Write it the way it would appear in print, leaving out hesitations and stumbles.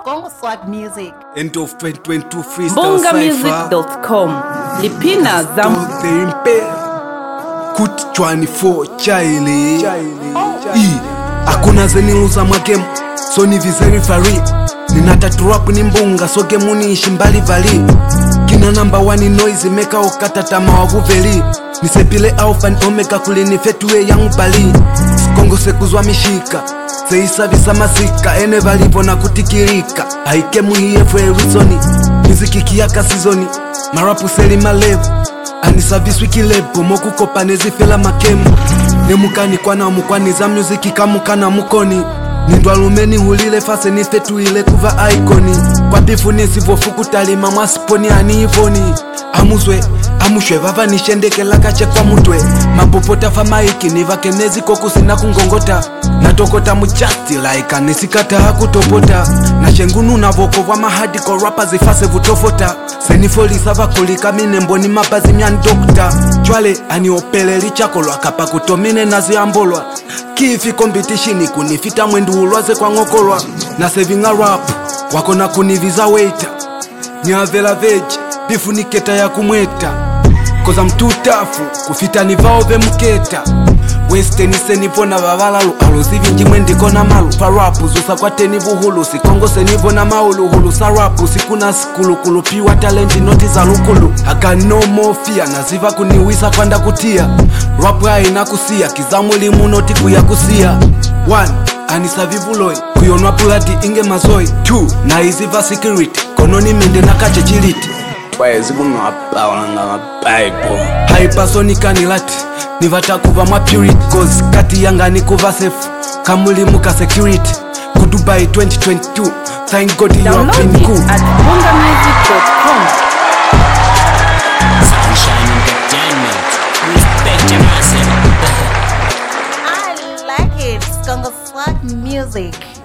Congo Swag Music. End of 2022 freestyle bongamusic.com Lipina Zam Kut 24 Chaile Hakuna zeniluza magemu So ni vizeri fari Ninatatu rap ni mbunga So gemu ni ishi mbali vali Kina number one noise Meka okata tama wavuveli Nisepile alpha and omega kulini fetue yangu bali Kongo sekuzwa mishika Seisa visa masika Ene valipo na kutikirika Haike muhiye fwe rizoni Miziki kiyaka sizoni Marapu seli malevu Anisavis wiki lebo Moku kopa nezifela makemu Nemukani kwa na mukwani za muziki kamukana mukoni Nindwalumeni hulile fase nifetu ile kuva ikoni Kwa bifu nisivofu kutalima mwasiponi anivoni Amushwe vava nishendeke lakache kwa mutwe Mapopota famaiki nivakenezi kokusina kungongota Natokota mujasti laika nisikata hakutopota Na shengunu na voko wa mahadi kwa rapa zifase vutofota Senifoli sava kulika minemboni mapazi myan dokta Chwale aniopele lichakolwa kapa kutomine nazi ambolwa Kifi competitioni kunifita mwendu ulwaze kwa ngokolwa Na saving a rap wako na kuniviza waiter Nyavela veji bifu niketa ya kumweta Koza mtutafu kufita nivaove mketa Westeni senivo na vavalalu Aluzivi njimwendiko na malu Farapu zusa kwa teni vuhulu Sikongo senivo na maulu hulu Sarapu sikuna sikulu kulupiwa talenti noti za lukulu Haka no more fear Naziva kuniwisa kwanda kutia Rapu haina kusia Kizamuli munoti kuya kusia 1 Anisa vivuloi Kuyonwa pulati inge mazoi 2 Na iziva security Kononi mende na kache chiliti Wezi kumapa wanga mapaipo Hypersonica nilati Nivata kuva ma purity Cause kati yanga ni kuva safe Kamuli muka security Kudubai 2022 Thank God you are been cool at bongamusic.com Sunshine Entertainment. Respect your massive. I like it. Congo Swag Music.